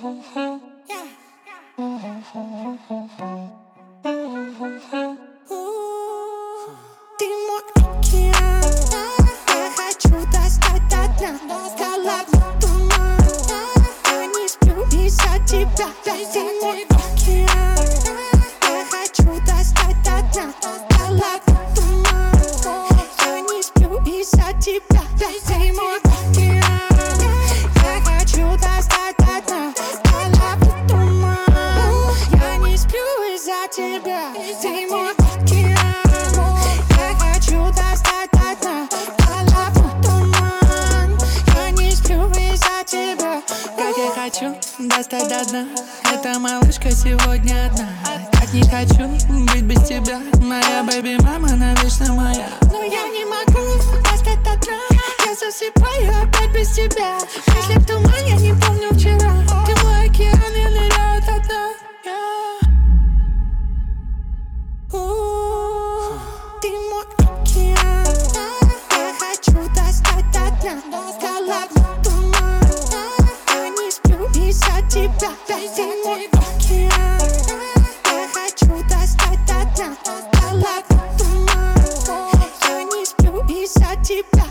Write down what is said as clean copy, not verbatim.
Ты мой океан, я хочу достать до дна. Головной туман, я не сплю из-за тебя. Ты мой океан, я хочу достать до дна. Головной туман, я не сплю из-за тебя. Ты мой океан, я хочу достать до дна. Головной туман, я не сплю из-за тебя. Ты мой океан, я хочу достать до дна. Головной туман, я не сплю из-за тебя. Как я хочу достать до дна. Эта малышка сегодня одна. Так не хочу быть без тебя. Моя бэби-мама навечно моя. Но я не могу достать до дна. Я засыпаю опять без тебя. Если в туман, я не помню вчера. Ты мой океан, я ныряю до дна. Ты мой океан, я хочу достать до дна. Головной туман, я не сплю из-за тебя. Ты мой океан, я хочу достать до дна. Головной туман, я не сплю из-за тебя.